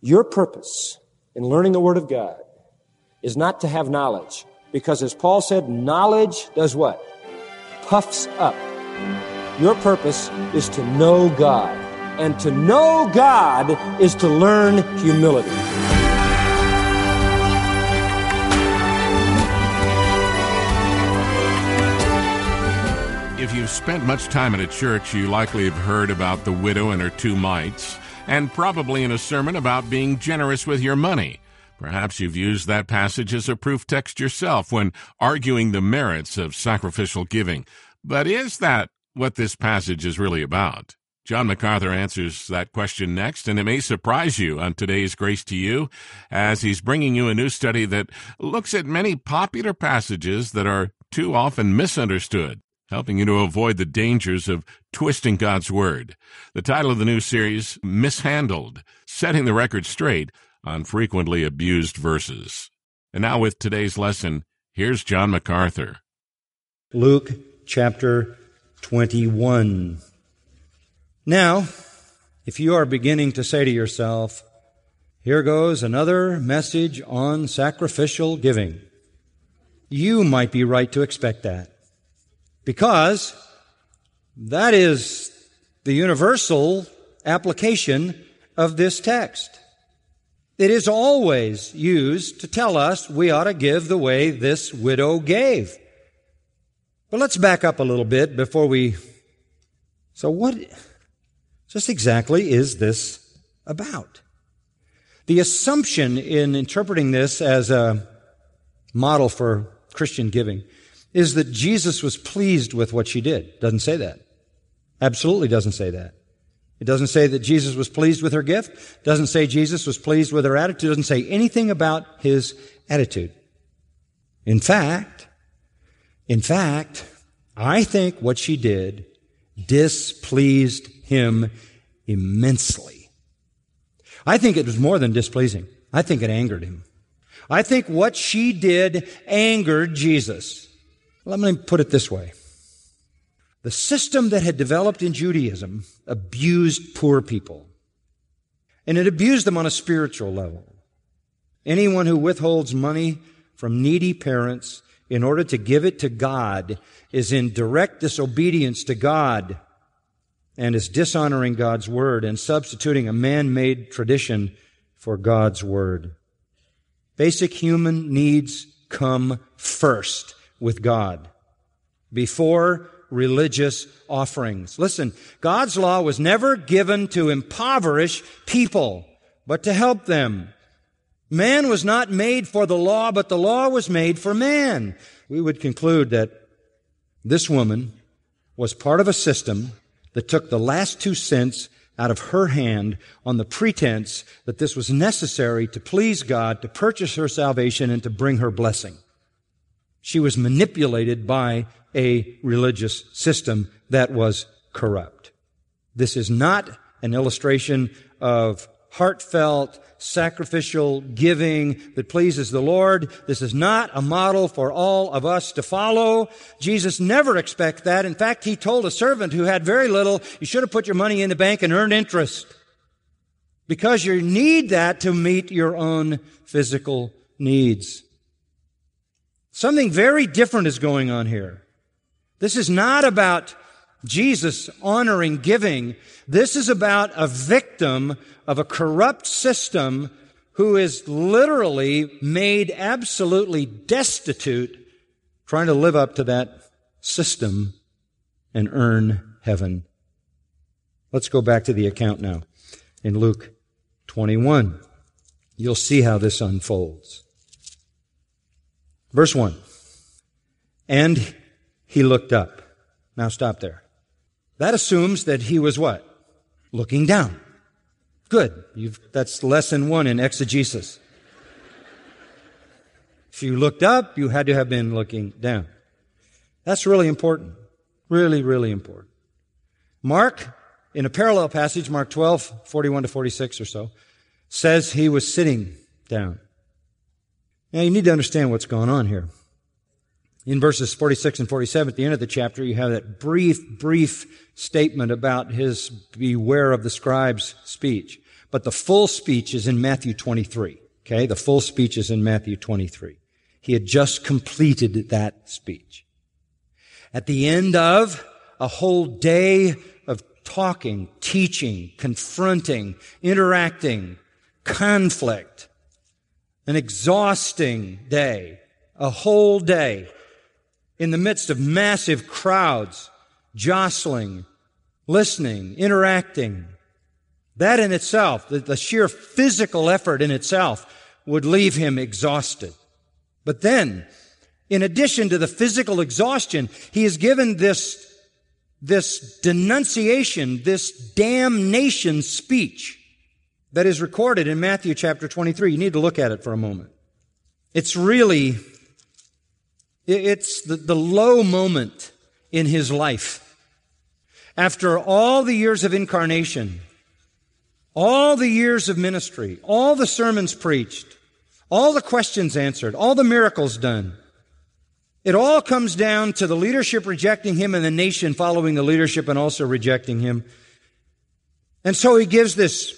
Your purpose in learning the Word of God is not to have knowledge, because as Paul said, knowledge does what? Puffs up. Your purpose is to know God, and to know God is to learn humility. If you've spent much time in a church, you likely have heard about the widow and her two mites, and probably in a sermon about being generous with your money. Perhaps you've used that passage as a proof text yourself when arguing the merits of sacrificial giving. But is that what this passage is really about? John MacArthur answers that question next, and it may surprise you on today's Grace to You, as he's bringing you a new study that looks at many popular passages that are too often misunderstood, helping you to avoid the dangers of twisting God's Word. The title of the new series, Mishandled, Setting the Record Straight on Frequently Abused Verses. And now with today's lesson, here's John MacArthur. Luke chapter 21. Now, if you are beginning to say to yourself, here goes another message on sacrificial giving, you might be right to expect that, because that is the universal application of this text. It is always used to tell us we ought to give the way this widow gave. But let's back up a little bit before we... So what just exactly is this about? The assumption in interpreting this as a model for Christian giving is that Jesus was pleased with what she did. Doesn't say that. Absolutely doesn't say that. It doesn't say that Jesus was pleased with her gift. Doesn't say Jesus was pleased with her attitude. Doesn't say anything about his attitude. In fact, I think what she did displeased him immensely. I think it was more than displeasing. I think it angered him. I think what she did angered Jesus. Let me put it this way. The system that had developed in Judaism abused poor people. And it abused them on a spiritual level. Anyone who withholds money from needy parents in order to give it to God is in direct disobedience to God and is dishonoring God's Word and substituting a man-made tradition for God's Word. Basic human needs come first with God, before religious offerings. Listen, God's law was never given to impoverish people, but to help them. Man was not made for the law, but the law was made for man. We would conclude that this woman was part of a system that took the last 2 cents out of her hand on the pretense that this was necessary to please God, to purchase her salvation, and to bring her blessing. She was manipulated by a religious system that was corrupt. This is not an illustration of heartfelt, sacrificial giving that pleases the Lord. This is not a model for all of us to follow. Jesus never expected that. In fact, he told a servant who had very little, you should have put your money in the bank and earned interest, because you need that to meet your own physical needs. Something very different is going on here. This is not about Jesus honoring giving. This is about a victim of a corrupt system who is literally made absolutely destitute trying to live up to that system and earn heaven. Let's go back to the account now in Luke 21. You'll see how this unfolds. Verse 1. And he looked up. Now stop there. That assumes that he was what? Looking down. Good. That's lesson 1 in exegesis. If you looked up, you had to have been looking down. That's really important. Really, really important. Mark, in a parallel passage, Mark 12, 41 to 46 or so, says he was sitting down. Now, you need to understand what's going on here. In verses 46 and 47, at the end of the chapter, you have that brief statement about his beware of the scribe's speech. But the full speech is in Matthew 23. Okay, the full speech is in Matthew 23. He had just completed that speech. At the end of a whole day of talking, teaching, confronting, interacting, conflict, an exhausting day, a whole day in the midst of massive crowds, jostling, listening, interacting. That in itself, the sheer physical effort in itself would leave him exhausted. But then, in addition to the physical exhaustion, he is given this denunciation, this damnation speech that is recorded in Matthew chapter 23. You need to look at it for a moment. It's really, it's the low moment in his life. After all the years of incarnation, all the years of ministry, all the sermons preached, all the questions answered, all the miracles done, it all comes down to the leadership rejecting him and the nation following the leadership and also rejecting him. And so he gives this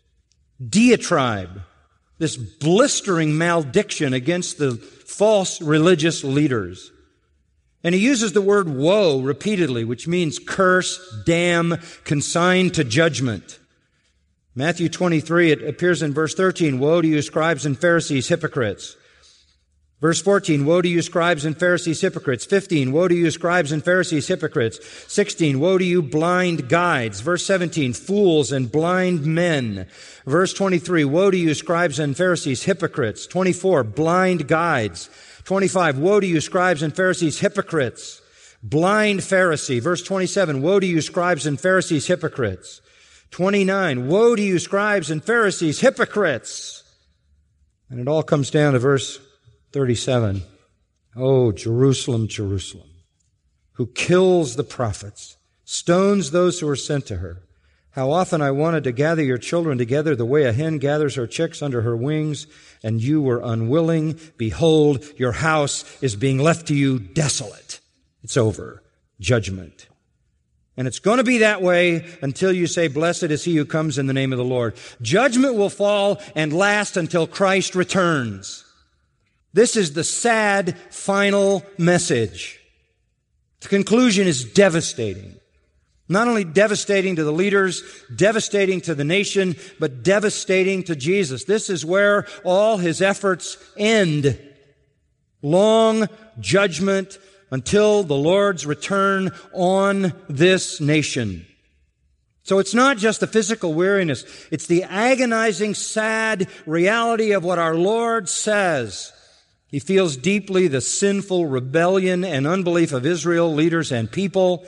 diatribe, this blistering malediction against the false religious leaders. And he uses the word woe repeatedly, which means curse, damn, consign to judgment. Matthew 23, it appears in verse 13, woe to you scribes and Pharisees, hypocrites. Verse 14, woe to you scribes and Pharisees, hypocrites. 15, woe to you scribes and Pharisees, hypocrites. 16, woe to you blind guides. Verse 17, fools and blind men. Verse 23, woe to you scribes and Pharisees, hypocrites. 24, blind guides. 25, woe to you scribes and Pharisees, hypocrites. Blind Pharisee. Verse 27, woe to you scribes and Pharisees, hypocrites. 29, woe to you scribes and Pharisees, hypocrites. And it all comes down to verse 37. Oh, Jerusalem, Jerusalem, who kills the prophets, stones those who are sent to her. How often I wanted to gather your children together the way a hen gathers her chicks under her wings, and you were unwilling. Behold, your house is being left to you desolate. It's over. Judgment. And it's going to be that way until you say, blessed is he who comes in the name of the Lord. Judgment will fall and last until Christ returns. This is the sad final message. The conclusion is devastating. Not only devastating to the leaders, devastating to the nation, but devastating to Jesus. This is where all his efforts end. Long judgment until the Lord's return on this nation. So it's not just the physical weariness. It's the agonizing, sad reality of what our Lord says. He feels deeply the sinful rebellion and unbelief of Israel, leaders and people.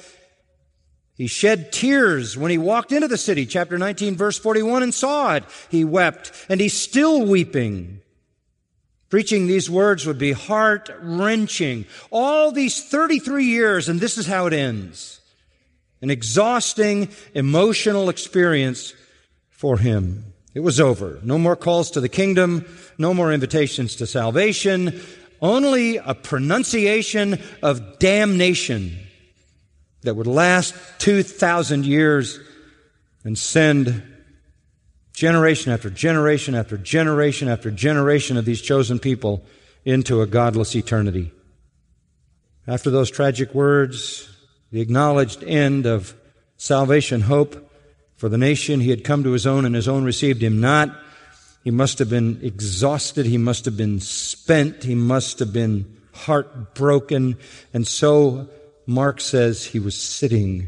He shed tears when he walked into the city, chapter 19, verse 41, and saw it. He wept, and he's still weeping. Preaching these words would be heart-wrenching. All these 33 years, and this is how it ends. An exhausting, emotional experience for him. It was over. No more calls to the kingdom, no more invitations to salvation, only a pronunciation of damnation that would last 2,000 years and send generation after generation after generation after generation of these chosen people into a godless eternity. After those tragic words, the acknowledged end of salvation hope for the nation, he had come to his own and his own received him not. He must have been exhausted. He must have been spent. He must have been heartbroken. And so Mark says he was sitting,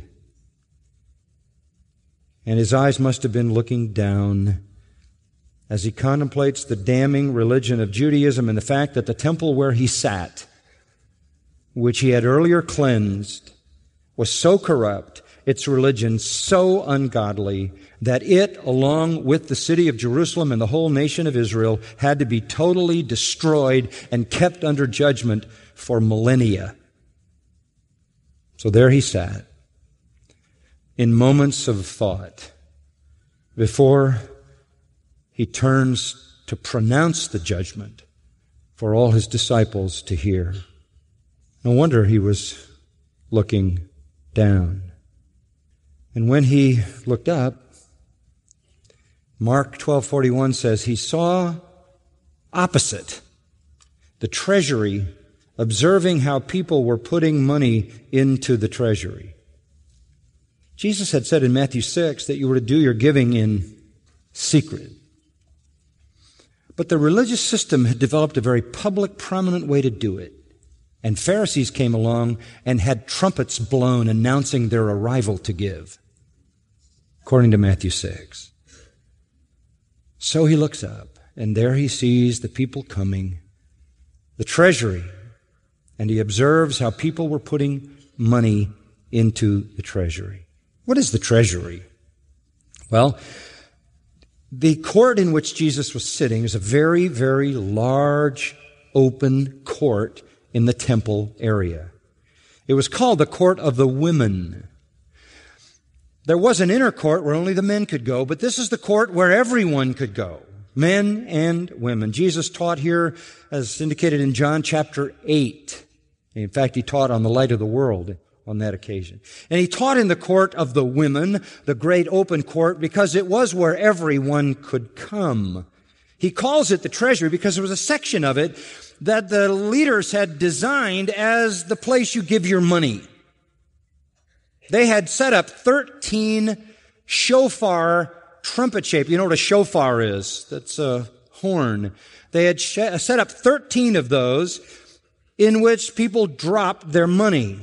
and his eyes must have been looking down as he contemplates the damning religion of Judaism and the fact that the temple where he sat, which he had earlier cleansed, was so corrupt, its religion so ungodly, that it, along with the city of Jerusalem and the whole nation of Israel, had to be totally destroyed and kept under judgment for millennia. So there he sat, in moments of thought, before he turns to pronounce the judgment for all his disciples to hear. No wonder he was looking down. And when he looked up, Mark 12:41 says, he saw opposite the treasury, observing how people were putting money into the treasury. Jesus had said in Matthew 6 that you were to do your giving in secret. But the religious system had developed a very public, prominent way to do it. And Pharisees came along and had trumpets blown announcing their arrival to give, according to Matthew 6. So he looks up, and there he sees the people coming, the treasury, and he observes how people were putting money into the treasury. What is the treasury? Well, the court in which Jesus was sitting is a very, very large, open court in the temple area. It was called the Court of the Women. There was an inner court where only the men could go, but this is the court where everyone could go, men and women. Jesus taught here, as indicated in John chapter 8. In fact, he taught on the light of the world on that occasion. And he taught in the Court of the Women, the great open court, because it was where everyone could come. He calls it the treasury because there was a section of it that the leaders had designed as the place you give your money. They had set up 13 shofar trumpet shape. You know what a shofar is? That's a horn. They had set up 13 of those in which people dropped their money.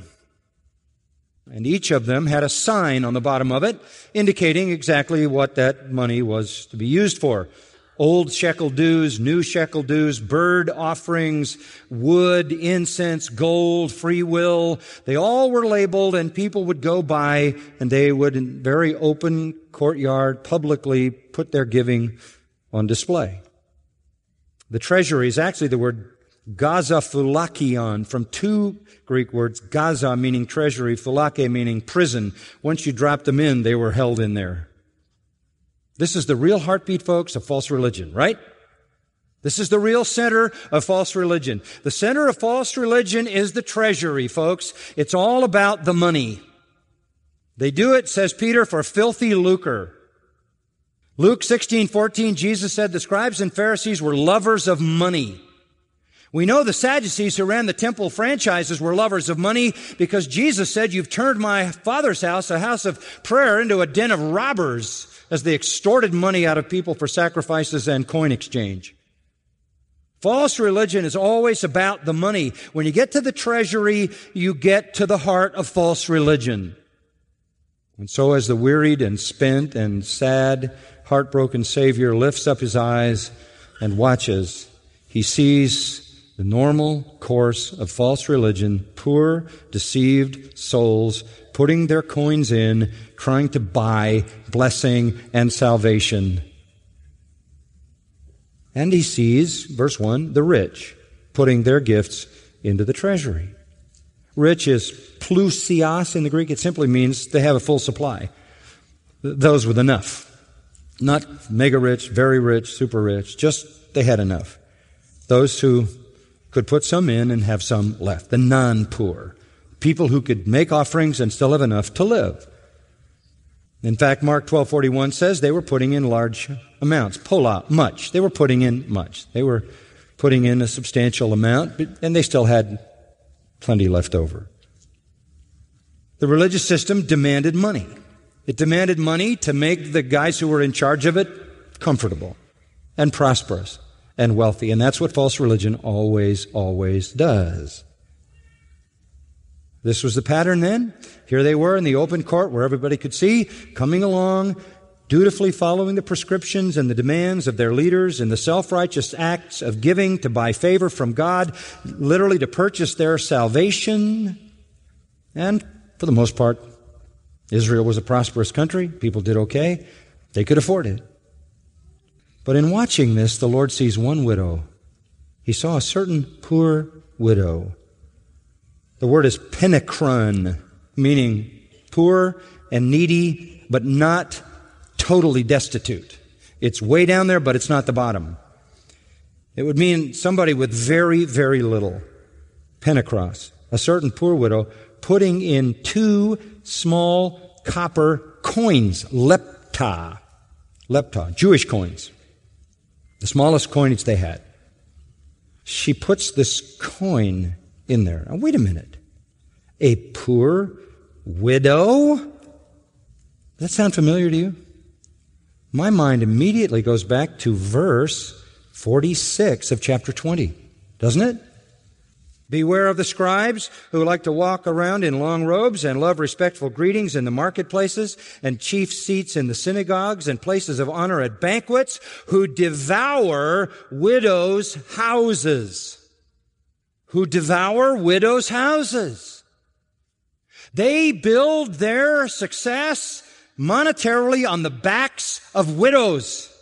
And each of them had a sign on the bottom of it indicating exactly what that money was to be used for. Old shekel dues, new shekel dues, bird offerings, wood, incense, gold, free will. They all were labeled, and people would go by and they would, in very open courtyard, publicly put their giving on display. The treasury is actually the word gazaphulakion, from two Greek words, gaza meaning treasury, phulake meaning prison. Once you dropped them in, they were held in there. This is the real heartbeat, folks, of false religion, right? This is the real center of false religion. The center of false religion is the treasury, folks. It's all about the money. They do it, says Peter, for filthy lucre. Luke 16:14, Jesus said the scribes and Pharisees were lovers of money. We know the Sadducees who ran the temple franchises were lovers of money because Jesus said, you've turned my Father's house, a house of prayer, into a den of robbers, as they extorted money out of people for sacrifices and coin exchange. False religion is always about the money. When you get to the treasury, you get to the heart of false religion. And so as the wearied and spent and sad, heartbroken Savior lifts up his eyes and watches, he sees the normal course of false religion, poor, deceived souls putting their coins in, trying to buy blessing and salvation. And he sees, verse 1, the rich putting their gifts into the treasury. Rich is plusios in the Greek. It simply means they have a full supply. Those with enough. Not mega rich, very rich, super rich. Just they had enough. Those who could put some in and have some left. The non-poor. People who could make offerings and still have enough to live. In fact, Mark 12:41 says they were putting in large amounts. Pola, much. They were putting in much. They were putting in a substantial amount, and they still had plenty left over. The religious system demanded money. It demanded money to make the guys who were in charge of it comfortable and prosperous and wealthy. And that's what false religion always, always does. This was the pattern then. Here they were in the open court where everybody could see, coming along, dutifully following the prescriptions and the demands of their leaders in the self-righteous acts of giving to buy favor from God, literally to purchase their salvation. And for the most part, Israel was a prosperous country. People did okay. They could afford it. But in watching this, the Lord sees one widow. He saw a certain poor widow. The word is penekron, meaning poor and needy, but not totally destitute. It's way down there, but it's not the bottom. It would mean somebody with very, very little. Penekros, a certain poor widow, putting in 2 small copper coins, lepta. lepta, Jewish coins, the smallest coinage they had. She puts this coin in there. Now, wait a minute. A poor widow? Does that sound familiar to you? My mind immediately goes back to verse 46 of chapter 20, doesn't it? Beware of the scribes who like to walk around in long robes and love respectful greetings in the marketplaces and chief seats in the synagogues and places of honor at banquets, who devour widows' houses. Who devour widows' houses. They build their success monetarily on the backs of widows.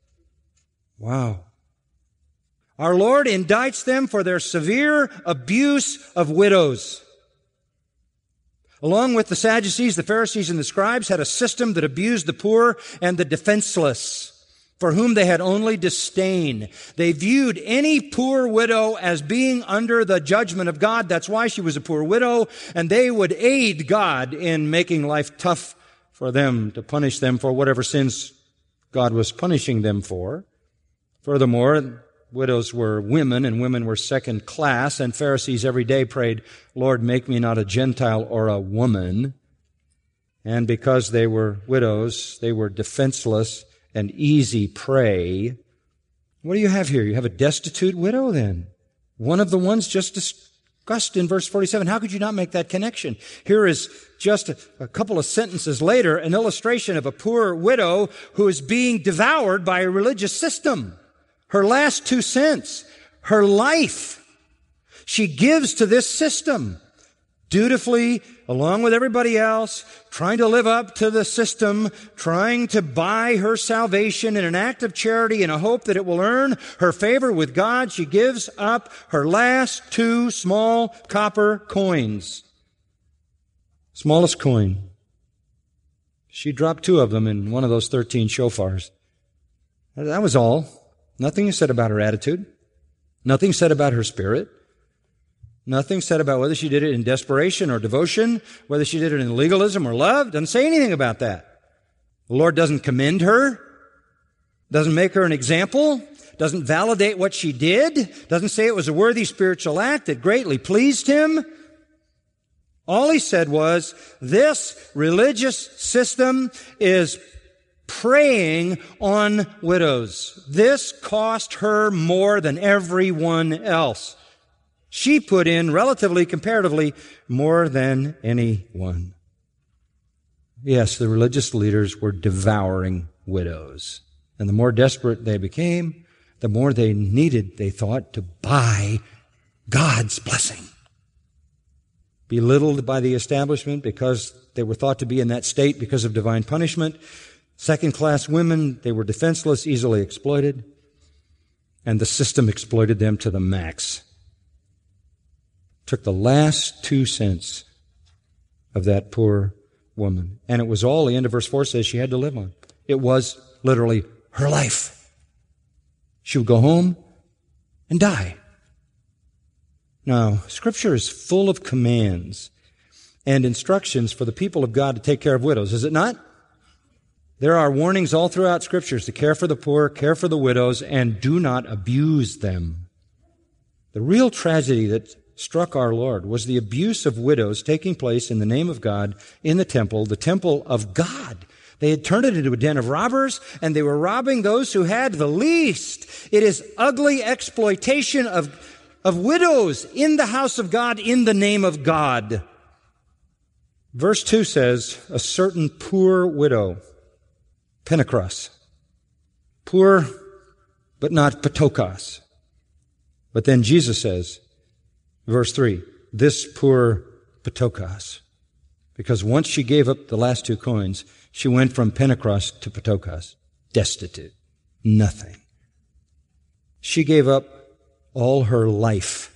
Wow. Our Lord indicts them for their severe abuse of widows. Along with the Sadducees, the Pharisees, and the scribes had a system that abused the poor and the defenseless, for whom they had only disdain. They viewed any poor widow as being under the judgment of God. That's why she was a poor widow, and they would aid God in making life tough for them, to punish them for whatever sins God was punishing them for. Furthermore, widows were women, and women were second class, and Pharisees every day prayed, Lord, make me not a Gentile or a woman. And because they were widows, they were defenseless and easy prey. What do you have here? You have a destitute widow then. One of the ones just discussed in verse 47. How could you not make that connection? Here is just a couple of sentences later, an illustration of a poor widow who is being devoured by a religious system. Her last 2 cents, her life, she gives to this system, dutifully, along with everybody else, trying to live up to the system, trying to buy her salvation in an act of charity in a hope that it will earn her favor with God. She gives up her last 2 small copper coins. Smallest coin. She dropped 2 of them in one of those 13 shofars. That was all. Nothing is said about her attitude. Nothing said about her spirit. Nothing said about whether she did it in desperation or devotion, whether she did it in legalism or love. Doesn't say anything about that. The Lord doesn't commend her, doesn't make her an example, doesn't validate what she did, doesn't say it was a worthy spiritual act that greatly pleased Him. All He said was, this religious system is preying on widows. This cost her more than everyone else. She put in, relatively, comparatively, more than anyone. Yes, the religious leaders were devouring widows. And the more desperate they became, the more they needed, they thought, to buy God's blessing. Belittled by the establishment because they were thought to be in that state because of divine punishment. Second-class women, they were defenseless, easily exploited, and the system exploited them to the max. Took the last 2 cents of that poor woman, and it was all, the end of verse 4 says, she had to live on. It was literally her life. She would go home and die. Now, Scripture is full of commands and instructions for the people of God to take care of widows, is it not? There are warnings all throughout Scriptures to care for the poor, care for the widows, and do not abuse them. The real tragedy that struck our Lord was the abuse of widows taking place in the name of God in the temple of God. They had turned it into a den of robbers, and they were robbing those who had the least. It is ugly exploitation of widows in the house of God in the name of God. Verse 2 says, a certain poor widow, Pentecost. Poor, but not patokos. But then Jesus says, verse 3, this poor patokos. Because once she gave up the last 2 coins, she went from Pentecost to patokos. Destitute. Nothing. She gave up all her life.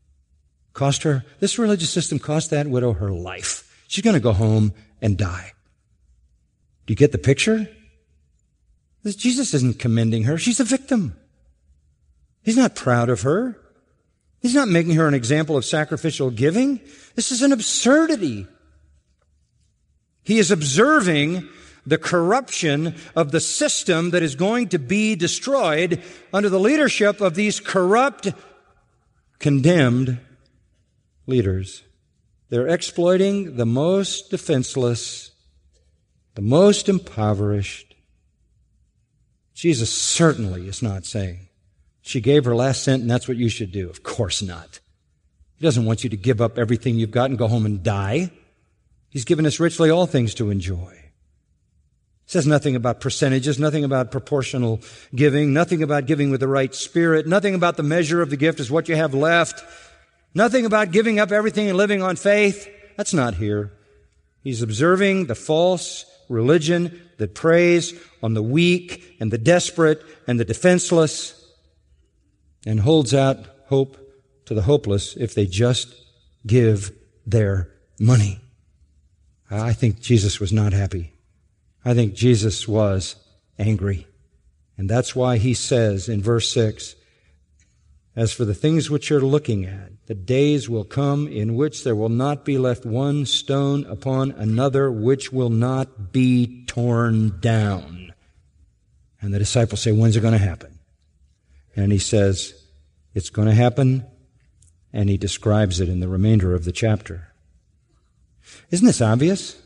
This religious system cost that widow her life. She's going to go home and die. Do you get the picture? Jesus isn't commending her. She's a victim. He's not proud of her. He's not making her an example of sacrificial giving. This is an absurdity. He is observing the corruption of the system that is going to be destroyed under the leadership of these corrupt, condemned leaders. They're exploiting the most defenseless, the most impoverished. Jesus certainly is not saying, she gave her last cent and that's what you should do. Of course not. He doesn't want you to give up everything you've got and go home and die. He's given us richly all things to enjoy. It says nothing about percentages, nothing about proportional giving, nothing about giving with the right spirit, nothing about the measure of the gift is what you have left, nothing about giving up everything and living on faith. That's not here. He's observing the false religion that preys on the weak and the desperate and the defenseless and holds out hope to the hopeless if they just give their money. I think Jesus was not happy. I think Jesus was angry. And that's why he says in verse 6, as for the things which you're looking at, the days will come in which there will not be left one stone upon another which will not be torn down. And the disciples say, when's it going to happen? And he says, it's going to happen, and he describes it in the remainder of the chapter. Isn't this obvious?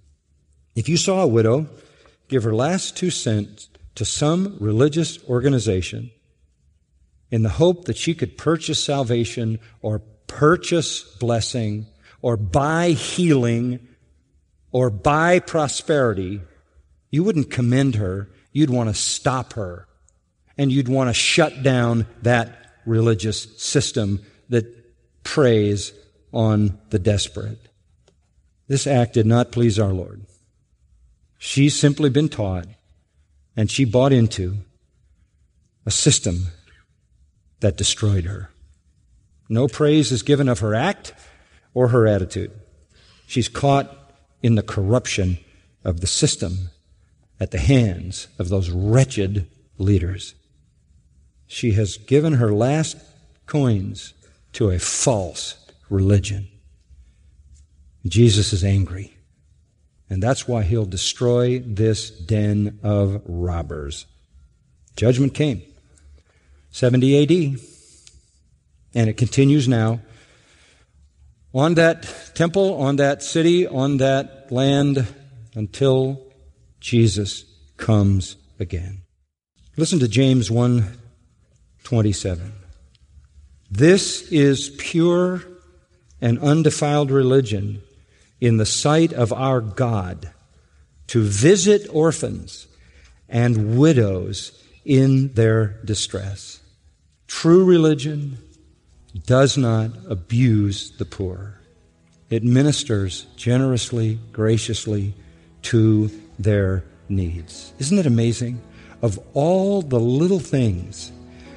If you saw a widow give her last 2 cents to some religious organization in the hope that she could purchase salvation or purchase blessing or buy healing or buy prosperity, you wouldn't commend her. You'd want to stop her. And you'd want to shut down that religious system that preys on the desperate. This act did not please our Lord. She's simply been taught, and she bought into a system that destroyed her. No praise is given of her act or her attitude. She's caught in the corruption of the system at the hands of those wretched leaders. She has given her last coins to a false religion. Jesus is angry. And that's why he'll destroy this den of robbers. Judgment came. 70 A.D. And it continues now. On that temple, on that city, on that land, until Jesus comes again. Listen to James 1:27. This is pure and undefiled religion in the sight of our God, to visit orphans and widows in their distress. True religion does not abuse the poor. It ministers generously, graciously to their needs. Isn't it amazing? Of all the little things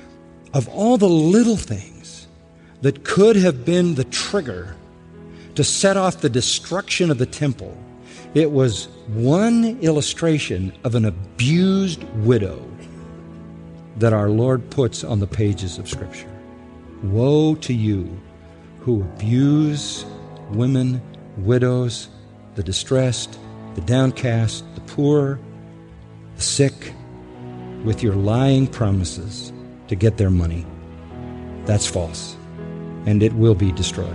that could have been the trigger to set off the destruction of the temple, it was one illustration of an abused widow that our Lord puts on the pages of Scripture. Woe to you who abuse women, widows, the distressed, the downcast, the poor, the sick, with your lying promises to get their money. That's false, and it will be destroyed.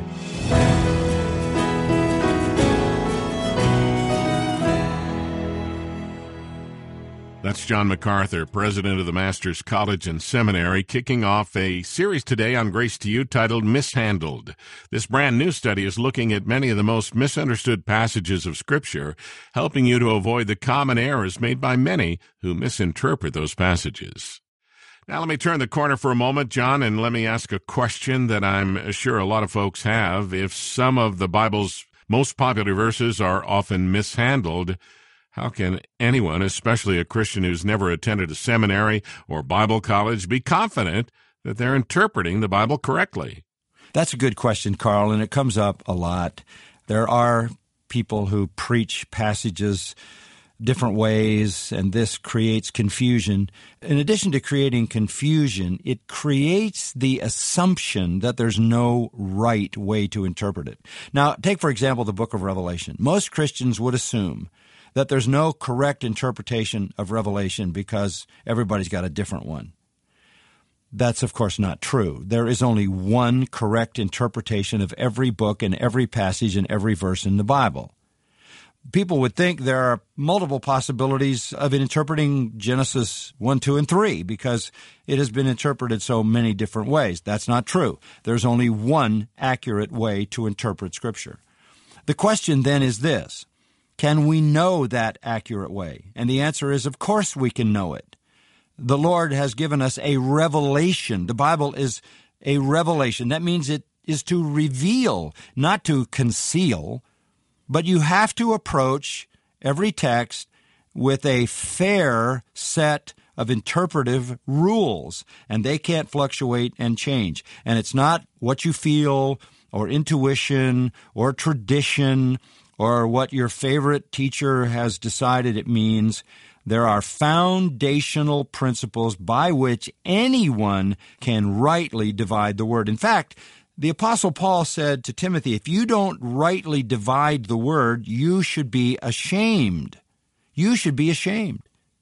That's John MacArthur, president of the Masters College and Seminary, kicking off a series today on Grace to You titled Mishandled. This brand new study is looking at many of the most misunderstood passages of Scripture, helping you to avoid the common errors made by many who misinterpret those passages. Now let me turn the corner for a moment, John, and let me ask a question that I'm sure a lot of folks have. If some of the Bible's most popular verses are often mishandled, how can anyone, especially a Christian who's never attended a seminary or Bible college, be confident that they're interpreting the Bible correctly? That's a good question, Carl, and it comes up a lot. There are people who preach passages different ways, and this creates confusion. In addition to creating confusion, it creates the assumption that there's no right way to interpret it. Now, take, for example, the book of Revelation. Most Christians would assume that there's no correct interpretation of Revelation because everybody's got a different one. That's, of course, not true. There is only one correct interpretation of every book and every passage and every verse in the Bible. People would think there are multiple possibilities of interpreting Genesis 1, 2, and 3 because it has been interpreted so many different ways. That's not true. There's only one accurate way to interpret Scripture. The question then is this: can we know that accurate way? And the answer is, of course we can know it. The Lord has given us a revelation. The Bible is a revelation. That means it is to reveal, not to conceal. But you have to approach every text with a fair set of interpretive rules, and they can't fluctuate and change. And it's not what you feel or intuition or tradition or what your favorite teacher has decided it means. There are foundational principles by which anyone can rightly divide the word. In fact, the Apostle Paul said to Timothy, if you don't rightly divide the word, you should be ashamed. You should be ashamed.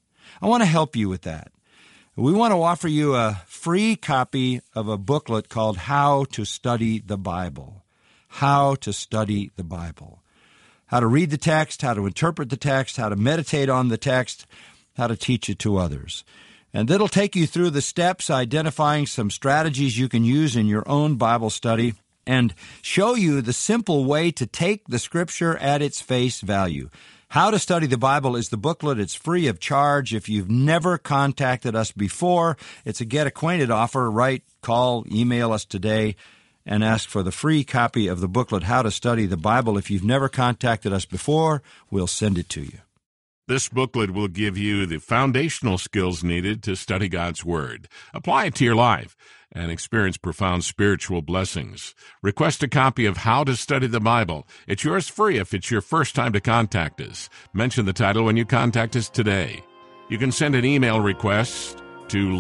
I want to help you with that. We want to offer you a free copy of a booklet called How to Study the Bible. How to Study the Bible. How to read the text, how to interpret the text, how to meditate on the text, how to teach it to others. And it'll take you through the steps, identifying some strategies you can use in your own Bible study, and show you the simple way to take the Scripture at its face value. How to Study the Bible is the booklet. It's free of charge. If you've never contacted us before, it's a Get Acquainted offer. Write, call, email us today, and ask for the free copy of the booklet, How to Study the Bible. If you've never contacted us before, we'll send it to you. This booklet will give you the foundational skills needed to study God's Word. Apply it to your life and experience profound spiritual blessings. Request a copy of How to Study the Bible. It's yours free if it's your first time to contact us. Mention the title when you contact us today. You can send an email request to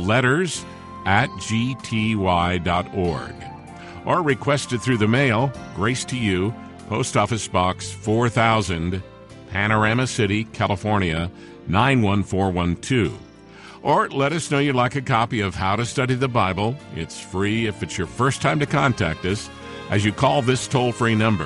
letters@gty.org. Or request it through the mail, Grace to You, Post Office Box 4000, Panorama City, California, 91412. Or let us know you'd like a copy of How to Study the Bible. It's free if it's your first time to contact us as you call this toll-free number,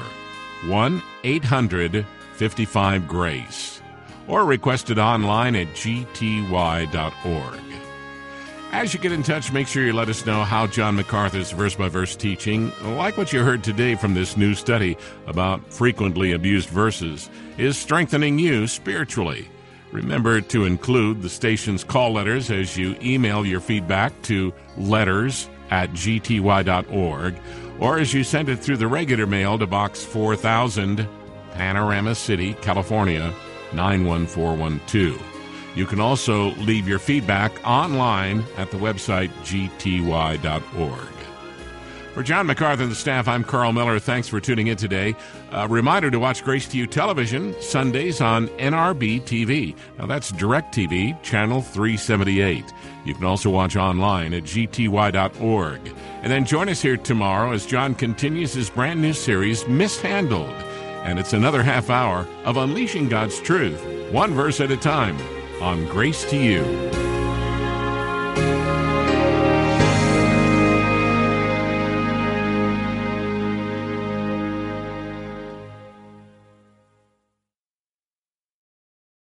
1-800-55-GRACE. Or request it online at gty.org. As you get in touch, make sure you let us know how John MacArthur's verse-by-verse teaching, like what you heard today from this new study about frequently abused verses, is strengthening you spiritually. Remember to include the station's call letters as you email your feedback to letters@gty.org, or as you send it through the regular mail to Box 4000, Panorama City, California, 91412. You can also leave your feedback online at the website gty.org. For John MacArthur and the staff, I'm Carl Miller. Thanks for tuning in today. A reminder to watch Grace to You television Sundays on NRB TV. Now that's DirecTV, channel 378. You can also watch online at gty.org. And then join us here tomorrow as John continues his brand new series, Mishandled. And it's another half hour of unleashing God's truth, one verse at a time, on Grace to You.